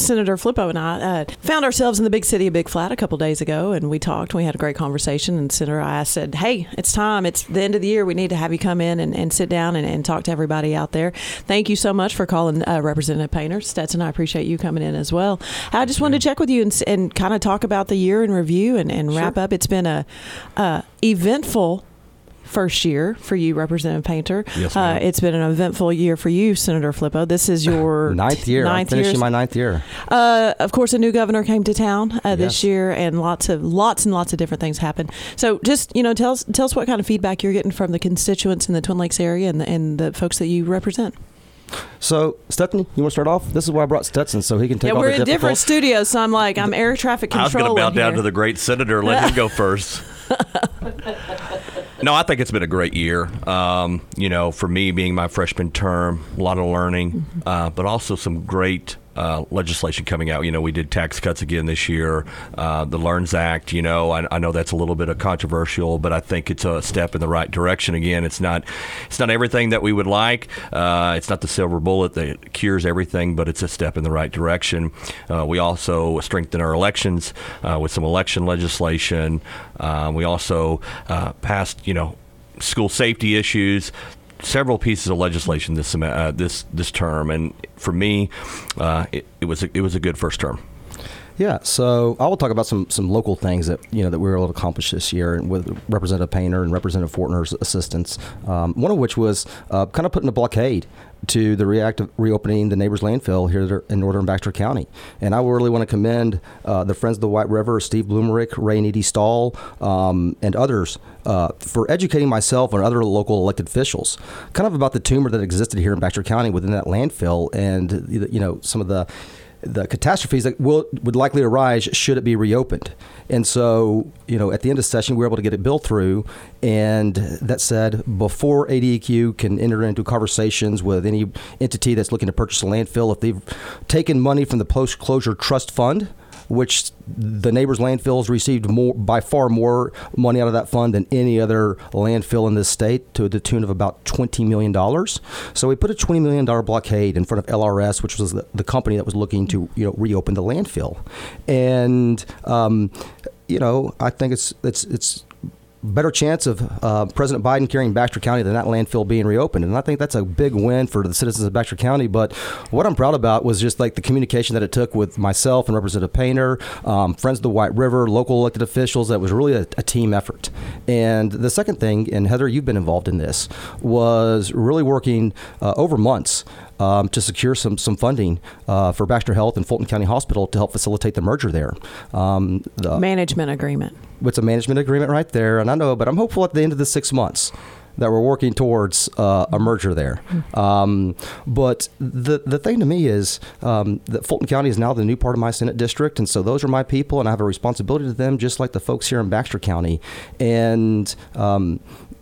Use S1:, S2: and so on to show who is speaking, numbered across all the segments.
S1: Senator Flippo and I found ourselves in the big city of Big Flat a couple days ago, and we talked. We had a great conversation, and Senator, I said, hey, it's time. It's the end of the year. We need to have you come in and sit down and talk to everybody out there. Thank you so much for calling Representative Painter. Stetson, I appreciate you coming in as well. I just wanted to check with you and kind of talk about the year in review and wrap up. It's been a eventful first year for you, Representative Painter.
S2: Yes, ma'am.
S1: It's been an eventful year for you, Senator Flippo. This is your
S3: ninth year. I'm finishing my ninth year.
S1: Of course, a new governor came to town this year, and lots and lots of different things happened. So, just tell us what kind of feedback you're getting from the constituents in the Twin Lakes area and the folks that you represent.
S3: So, Stetson, you want to start off? This is why I brought Stetson, so he can take all the
S1: we're in different studios, so I'm air traffic control.
S2: I was going to bow down to the great senator. Let him go first. No, I think it's been a great year. For me, being my freshman term, a lot of learning, but also some great legislation coming out. We did tax cuts again this year. The LEARNS Act, I know that's a little bit of controversial, but I think it's a step in the right direction. Again, it's not everything that we would like. It's not the silver bullet that cures everything, but it's a step in the right direction. We also strengthened our elections with some election legislation. We also passed, school safety issues. Several pieces of legislation this term, and for me, it was a good first term.
S3: Yeah, so I will talk about some local things that that we were able to accomplish this year with Representative Painter and Representative Fortner's assistance. One of which was kind of putting a blockade to the reopening the neighbors landfill here in northern Baxter County. And I really want to commend the Friends of the White River, Steve Blumerick, Ray and Edie Stahl, and others for educating myself and other local elected officials kind of about the tumor that existed here in Baxter County within that landfill and some of the catastrophes that would likely arise should it be reopened. And so, at the end of the session, we were able to get a bill through, and that said, before ADEQ can enter into conversations with any entity that's looking to purchase a landfill, if they've taken money from the post-closure trust fund, which the neighbors landfills received by far more money out of that fund than any other landfill in this state, to the tune of about $20 million. So we put a $20 million blockade in front of LRS, which was the company that was looking to reopen the landfill. And I think it's better chance of President Biden carrying Baxter County than that landfill being reopened. And I think that's a big win for the citizens of Baxter County. But what I'm proud about was just like the communication that it took with myself and Representative Painter, Friends of the White River, local elected officials. That was really a team effort. And the second thing, and Heather, you've been involved in this, was really working over months to secure some funding for Baxter Health and Fulton County Hospital to help facilitate the merger there. The
S1: management agreement.
S3: It's a management agreement right there, and I know, but I'm hopeful at the end of the 6 months that we're working towards a merger there. But the thing to me is that Fulton County is now the new part of my Senate district, and so those are my people, and I have a responsibility to them just like the folks here in Baxter County. And I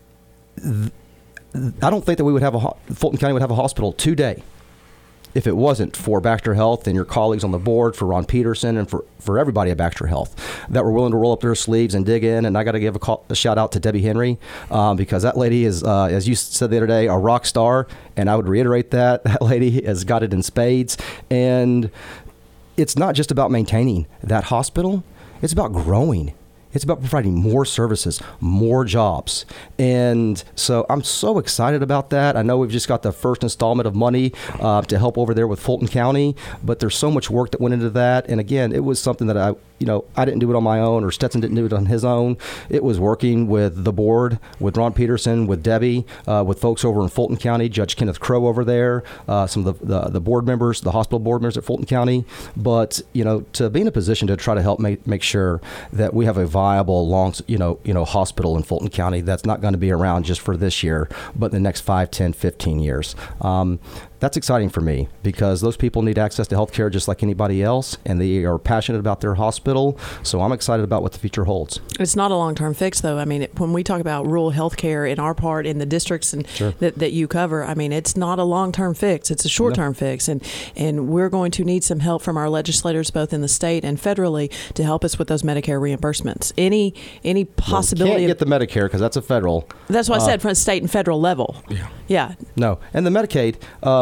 S3: don't think that we would have Fulton County would have a hospital today if it wasn't for Baxter Health and your colleagues on the board, for Ron Peterson and for everybody at Baxter Health that were willing to roll up their sleeves and dig in. And I got to give a shout out to Debbie Henry because that lady is, as you said the other day, a rock star. And I would reiterate that lady has got it in spades. And it's not just about maintaining that hospital. It's about growing. It's about providing more services, more jobs. And so I'm so excited about that. I know we've just got the first installment of money to help over there with Fulton County, but there's so much work that went into that. And again, it was something that I didn't do it on my own, or Stetson didn't do it on his own. It was working with the board, with Ron Peterson, with Debbie, with folks over in Fulton County, Judge Kenneth Crow over there, some of the board members, the hospital board members at Fulton County. But, to be in a position to try to help make sure that we have a viable long, hospital in Fulton County that's not going to be around just for this year, but the next 5, 10, 15 years. That's exciting for me because those people need access to health care just like anybody else, and they are passionate about their hospital. So I'm excited about what the future holds. It's
S1: not a long-term fix, though. I mean, when we talk about rural health care in our part, in the districts and
S3: sure.
S1: that you cover, I mean, it's not a long-term fix. It's a short-term fix. And we're going to need some help from our legislators, both in the state and federally, to help us with those Medicare reimbursements. Any possibility
S3: can't get the Medicare because that's a federal.
S1: That's what I said, from a state and federal level.
S3: Yeah. No. And the Medicaid,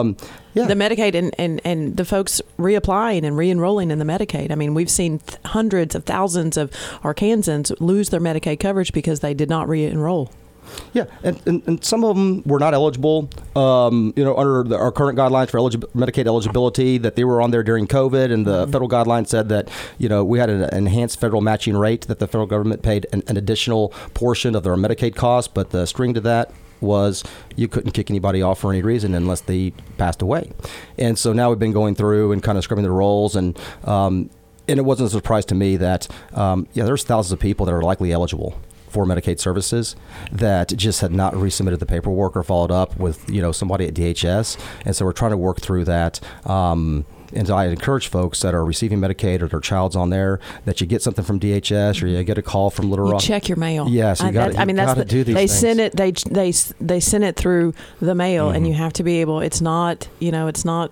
S3: Yeah.
S1: The Medicaid and the folks reapplying and re-enrolling in the Medicaid. I mean, we've seen hundreds of thousands of Arkansans lose their Medicaid coverage because they did not re-enroll.
S3: Yeah, and some of them were not eligible, under our current guidelines for Medicaid eligibility, that they were on there during COVID, and the federal guidelines said that, we had an enhanced federal matching rate, that the federal government paid an additional portion of their Medicaid costs, but the string to that was you couldn't kick anybody off for any reason unless they passed away. And so now we've been going through and kind of scrubbing the rolls, and it wasn't a surprise to me that, there's thousands of people that are likely eligible for Medicaid services that just had not resubmitted the paperwork or followed up with, somebody at DHS. And so we're trying to work through that. And I encourage folks that are receiving Medicaid or their child's on there that you get something from DHS or you get a call from Little Rock.
S1: Check your mail.
S3: Yes, you got to do these things.
S1: Send it. They send it through the mail, and you have to be able. It's not. It's not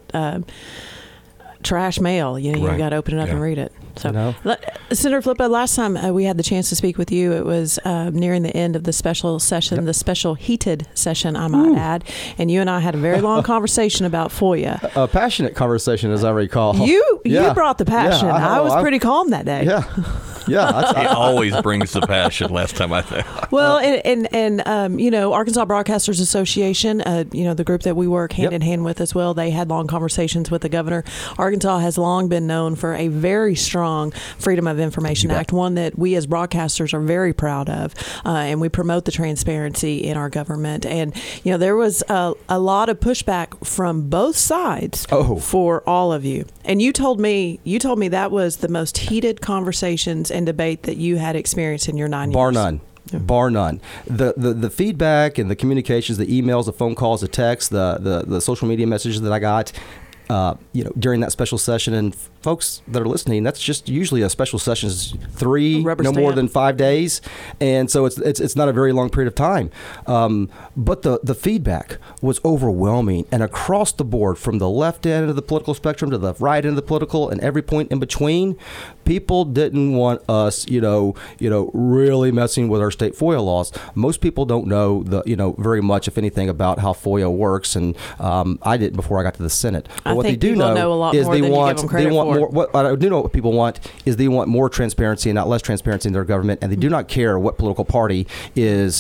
S1: trash mail. You got to open it up and read it. So, Senator Filippo, last time we had the chance to speak with you, it was nearing the end of the special session, the special heated session, I might add. And you and I had a very long conversation about FOIA.
S3: A passionate conversation, as I recall.
S1: You brought the passion. I was pretty calm that day.
S3: Yeah. Yeah,
S2: it always brings the passion. Last time I think.
S1: Well, and Arkansas Broadcasters Association, the group that we work hand in hand with as well. They had long conversations with the governor. Arkansas has long been known for a very strong Freedom of Information Act, one that we as broadcasters are very proud of, and we promote the transparency in our government. And there was a lot of pushback from both sides for all of you. And you told me that was the most heated conversations and debate that you had experienced in your 9 years.
S3: Bar none. Bar none. The feedback and the communications, the emails, the phone calls, the texts, the social media messages that I got, during that special session, and folks that are listening, that's just usually a special session is 3, more than 5 days, and so it's not a very long period of time. But the feedback was overwhelming, and across the board, from the left end of the political spectrum to the right end of the political, and every point in between, people didn't want us, really messing with our state FOIA laws. Most people don't know very much, if anything, about how FOIA works, and I didn't before I got to the Senate. But what they do know is they want more. What I do know what people want is they want more transparency and not less transparency in their government, and they do not care what political party is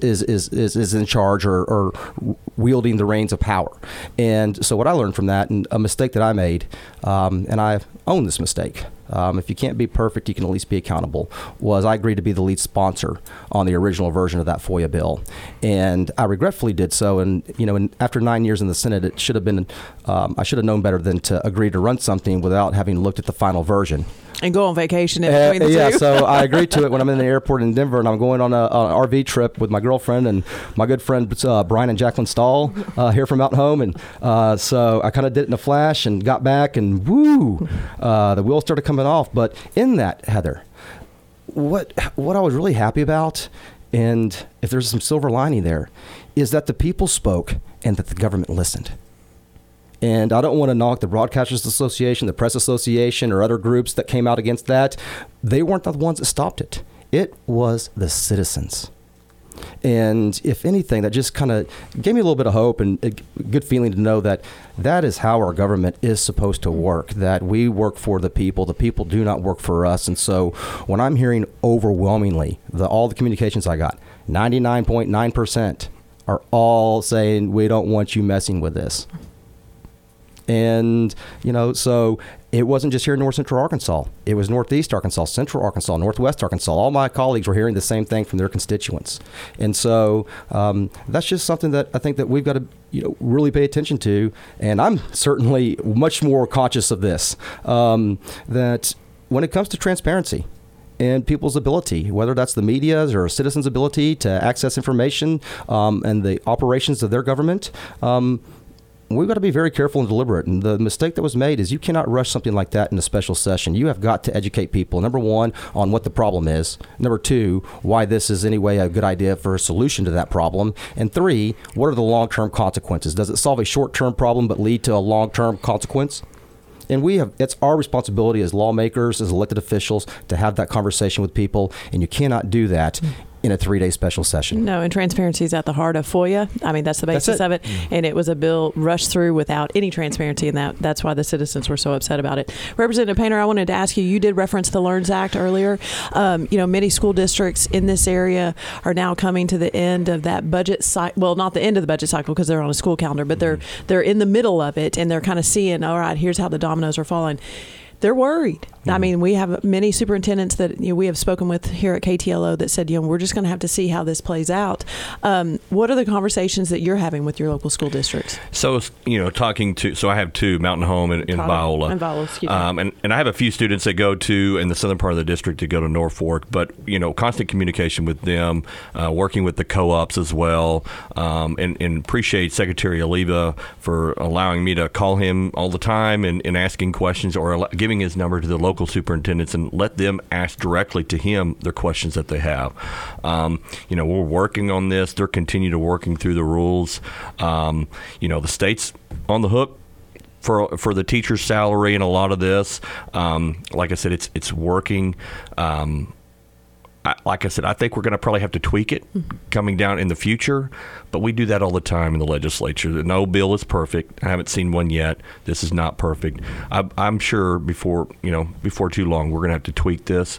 S3: in charge or wielding the reins of power. And so what I learned from that, and a mistake that I made, and I own this mistake. If you can't be perfect, you can at least be accountable, was I agreed to be the lead sponsor on the original version of that FOIA bill. And I regretfully did so. And, after 9 years in the Senate, it should have been, I should have known better than to agree to run something without having looked at the final version.
S1: And go on vacation in between the two.
S3: Yeah, so I agreed to it when I'm in the airport in Denver, and I'm going on an RV trip with my girlfriend and my good friend Brian and Jacqueline Stahl here from Mountain Home. And so I kind of did it in a flash and got back, and the wheels started coming off. But in that, Heather, what I was really happy about, and if there's some silver lining there, is that the people spoke and that the government listened. And I don't want to knock the Broadcasters Association, the Press Association, or other groups that came out against that. They weren't the ones that stopped it. It was the citizens. And if anything, that just kind of gave me a little bit of hope and a good feeling to know that that is how our government is supposed to work, that we work for the people do not work for us. And so when I'm hearing overwhelmingly, all the communications I got, 99.9% are all saying, we don't want you messing with this. And, so it wasn't just here in North Central Arkansas. It was Northeast Arkansas, Central Arkansas, Northwest Arkansas. All my colleagues were hearing the same thing from their constituents. And so that's just something that I think that we've got to, really pay attention to. And I'm certainly much more conscious of this, that when it comes to transparency and people's ability, whether that's the media's or citizens' ability to access information and the operations of their government, we've got to be very careful and deliberate. And the mistake that was made is you cannot rush something like that in a special session. You have got to educate people, number one, on what the problem is. Number two, why this is anyway a good idea for a solution to that problem. And three, what are the long-term consequences? Does it solve a short-term problem but lead to a long-term consequence? And it's our responsibility as lawmakers, as elected officials, to have that conversation with people. And you cannot do that in a 3-day special session.
S1: No, and transparency is at the heart of FOIA. I mean, that's the basis of it. And it was a bill rushed through without any transparency, and that's why the citizens were so upset about it. Representative Painter, I wanted to ask you, you did reference the LEARNS Act earlier. Many school districts in this area are now coming to the end of that budget cycle. Well, not the end of the budget cycle because they're on a school calendar, but they're in the middle of it, and they're kind of seeing, all right, here's how the dominoes are falling. They're worried. I mean, we have many superintendents that we have spoken with here at KTLO that said, we're just going to have to see how this plays out. What are the conversations that you're having with your local school districts?
S2: So, so I have two, Mountain Home and Viola.
S1: And Viola, excuse me.
S2: And I have a few students that go to, in the southern part of the district, to go to Norfolk, but, constant communication with them, working with the co-ops as well, and appreciate Secretary Oliva for allowing me to call him all the time and asking questions or giving his number to the local superintendents and let them ask directly to him their questions that they have. We're working on this. They're continuing to working through the rules. The state's on the hook for the teacher's salary and a lot of this. Like I said, it's working. Like I said, I think we're going to probably have to tweak it coming down in the future, but we do that all the time in the legislature. No bill is perfect. I haven't seen one yet. This is not perfect. I'm sure before too long we're going to have to tweak this.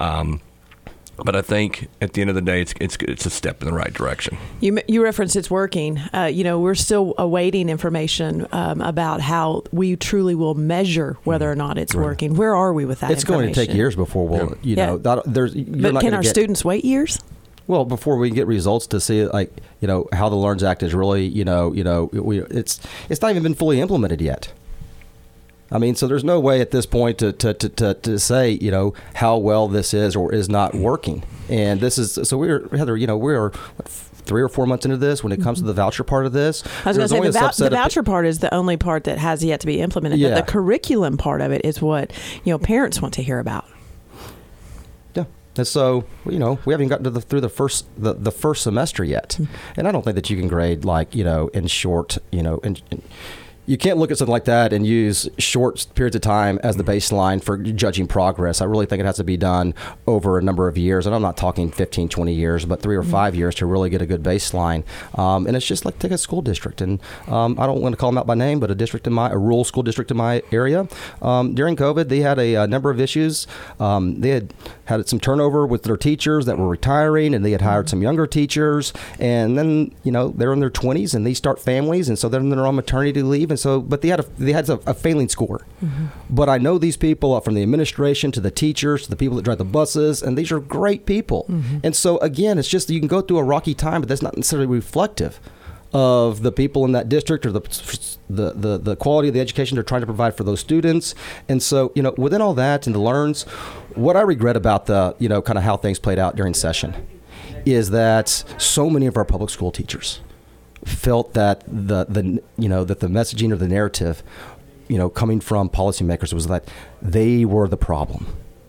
S2: But I think at the end of the day, it's a step in the right direction.
S1: You referenced it's working. We're still awaiting information about how we truly will measure whether or not it's working. Where are we with that?
S3: It's going to take years before we'll,
S1: But can our students wait years?
S3: Well, before we get results to see, how the LEARNS Act is really, it's not even been fully implemented yet. I mean, so there's no way at this point to say, how well this is or is not working. And this is, so we're 3 or 4 months into this when it comes to the voucher part of this.
S1: I was going to say the voucher part is the only part that has yet to be implemented. Yeah. But the curriculum part of it is what, parents want to hear about.
S3: Yeah. And so, we haven't gotten through the first semester yet. And I don't think that you can grade in short, you can't look at something like that and use short periods of time as the baseline for judging progress. I really think it has to be done over a number of years. And I'm not talking 15, 20 years, but 3 or 5 years to really get a good baseline. And it's just like take a school district. And I don't want to call them out by name, but a rural school district in my area. During COVID, they had a number of issues. They had some turnover with their teachers that were retiring, and they had hired some younger teachers. And then, they're in their 20s and they start families. And so then they're on maternity leave. But they had a failing score. But I know these people from the administration to the teachers to the people that drive the buses, and these are great people. And so again, it's just you can go through a rocky time, but that's not necessarily reflective of the people in that district or the quality of the education they're trying to provide for those students. And so within all that and the LEARNS, what I regret about the kind of how things played out during session is that so many of our public school teachers felt that the messaging or the narrative, coming from policymakers was that they were the problem.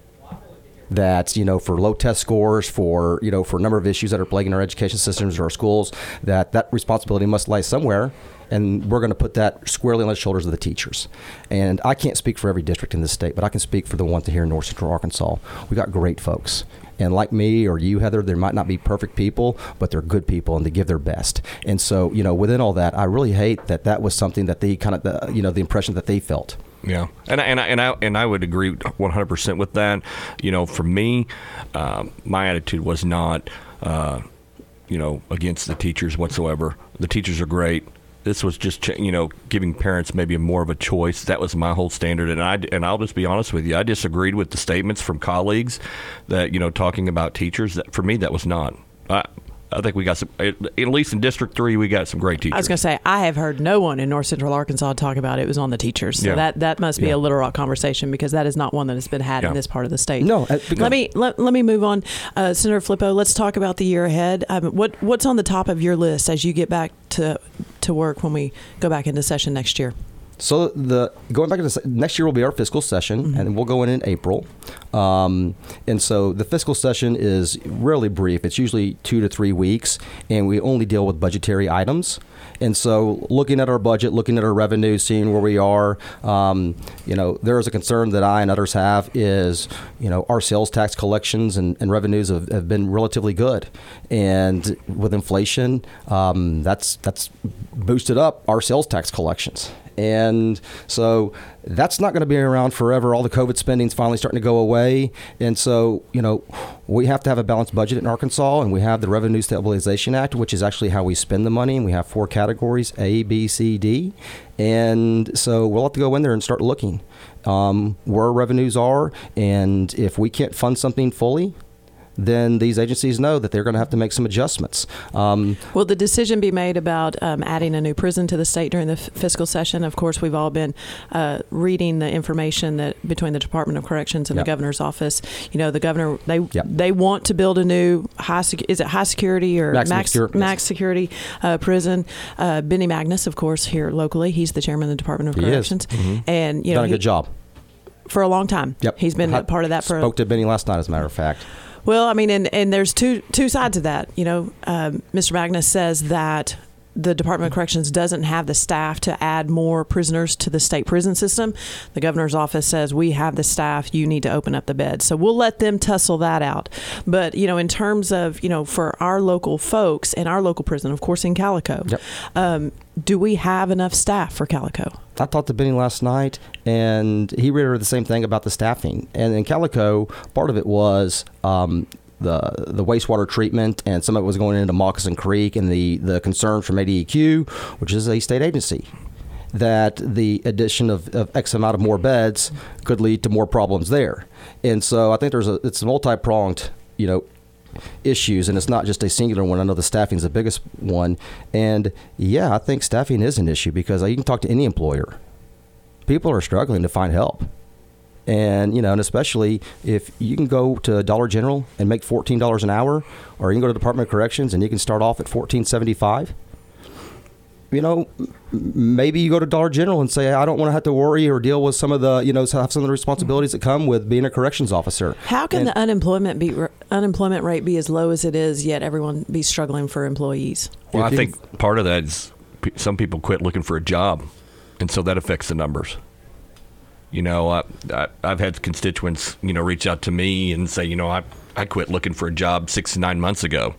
S3: That, for low test scores, for a number of issues that are plaguing our education systems or our schools, that responsibility must lie somewhere. And we're going to put that squarely on the shoulders of the teachers. And I can't speak for every district in this state, but I can speak for the ones here in North Central Arkansas. We got great folks. And like me or you, Heather, there might not be perfect people, but they're good people and they give their best. And so, within all that, I really hate that was something that they kind of, the impression that they felt.
S2: Yeah, and I would agree 100% with that. For me, my attitude was not, against the teachers whatsoever. The teachers are great. This was just, giving parents maybe more of a choice. That was my whole standard. And I'll just be honest with you. I disagreed with the statements from colleagues that, talking about teachers. That for me, that was not. I think we got some, at least in District 3, we got some great teachers.
S1: I was going to say, I have heard no one in North Central Arkansas talk about it was on the teachers. So that must be a Little Rock conversation, because that is not one that has been had in this part of the state.
S3: No.
S1: Let me move on. Senator Flippo, let's talk about the year ahead. What's on the top of your list as you get back to work when we go back into session next year?
S3: So going back into next year will be our fiscal session, and we'll go in April. And so the fiscal session is really brief. It's usually 2 to 3 weeks, and we only deal with budgetary items. And so looking at our budget, looking at our revenue, seeing where we are, there is a concern that I and others have is, our sales tax collections and revenues have been relatively good. And with inflation, that's boosted up our sales tax collections. And so that's not going to be around forever. All the COVID spending is finally starting to go away. And so, we have to have a balanced budget in Arkansas, and we have the Revenue Stabilization Act, which is actually how we spend the money. And we have 4 categories, A, B, C, D. And so we'll have to go in there and start looking where our revenues are. And if we can't fund something fully, then these agencies know that they're going to have to make some adjustments.
S1: Will the decision be made about adding a new prison to the state during the fiscal session? Of course, we've all been reading the information that between the Department of Corrections and the governor's office. The governor, they want to build a new high security or max security prison. Benny Magnus, of course, here locally, he's the chairman of the Department of Corrections, and
S3: done a good job
S1: for a long time.
S3: Yep.
S1: He's been a part of that.
S3: Spoke to Benny last night, as a matter of fact.
S1: Well, I mean, and there's two sides of that. Mr. Magnus says that the Department of Corrections doesn't have the staff to add more prisoners to the state prison system. The governor's office says we have the staff. You need to open up the beds. So we'll let them tussle that out. But, in terms of, for our local folks and our local prison, of course, in Calico, do we have enough staff for Calico?
S3: I talked to Benny last night, and he reiterated the same thing about the staffing. And in Calico, part of it was the wastewater treatment, and some of it was going into Moccasin Creek, and the concerns from ADEQ, which is a state agency, that the addition of X amount of more beds could lead to more problems there. And so I think it's multi-pronged, issues, and it's not just a singular one. I know the staffing is the biggest one. And I think staffing is an issue because you can talk to any employer. People are struggling to find help. And, and especially if you can go to Dollar General and make $14 an hour, or you can go to the Department of Corrections and you can start off at $14.75. Maybe you go to Dollar General and say, I don't want to have to worry or deal with some of the, have some of the responsibilities that come with being a corrections officer.
S1: How can the unemployment rate be as low as it is, yet everyone be struggling for employees?
S2: Well, I think part of that is some people quit looking for a job, and so that affects the numbers. I've had constituents, reach out to me and say, I quit looking for a job 6 to 9 months ago.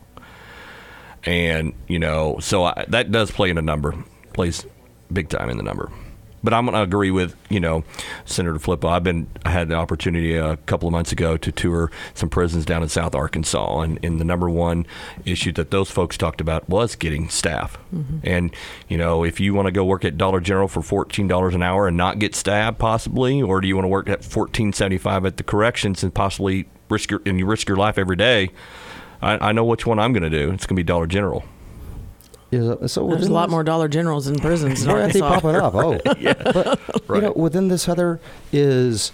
S2: And, so that does play in a number, plays big time in the number. But I'm going to agree with, Senator Flippo. I had the opportunity a couple of months ago to tour some prisons down in South Arkansas. And the number one issue that those folks talked about was getting staff. Mm-hmm. And, if you want to go work at Dollar General for $14 an hour and not get staff possibly, or do you want to work at $14.75 at the corrections and possibly risk your life every day, I know which one I'm going to do. It's going to be Dollar General.
S3: So
S1: there's a lot more Dollar Generals in prisons in Arkansas.
S3: Keep popping up. Oh,
S2: yeah.
S3: But,
S2: right.
S3: Within this, Heather, is,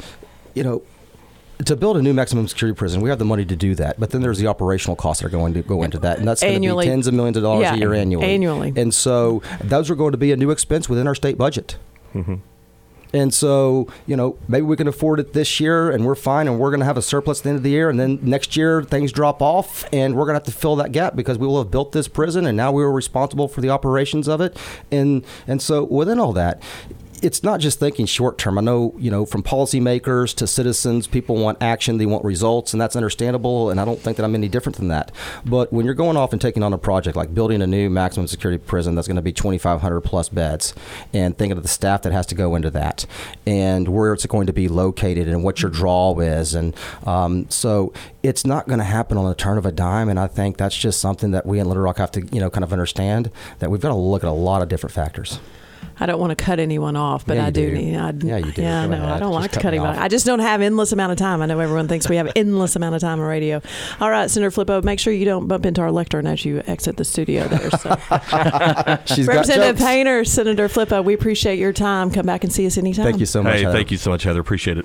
S3: to build a new maximum security prison, we have the money to do that. But then there's the operational costs that are going to go into that. And that's going to be tens of millions of dollars a year annually. And so those are going to be a new expense within our state budget. Mm-hmm. And so, maybe we can afford it this year and we're fine and we're going to have a surplus at the end of the year. And then next year things drop off and we're going to have to fill that gap because we will have built this prison and now we were responsible for the operations of it. And so within all that, it's not just thinking short term. I know, from policymakers to citizens, people want action, they want results, and that's understandable, and I don't think that I'm any different than that. But when you're going off and taking on a project like building a new maximum security prison that's going to be 2,500 plus beds, and thinking of the staff that has to go into that, and where it's going to be located, and what your draw is, and so it's not going to happen on the turn of a dime, and I think that's just something that we in Little Rock have to, kind of understand, that we've got to look at a lot of different factors.
S1: I don't want to cut anyone off, but
S3: yeah,
S1: I do.
S3: Yeah, you do.
S1: Yeah, no, I don't like to cut anyone off. I just don't have endless amount of time. I know everyone thinks we have endless amount of time on radio. All right, Senator Flippo, make sure you don't bump into our lectern as you exit the studio there. So. Representative Painter, Senator Flippo, we appreciate your time. Come back and see us anytime.
S3: Thank you so much,
S2: Heather. Thank you so much, Heather. Appreciate it.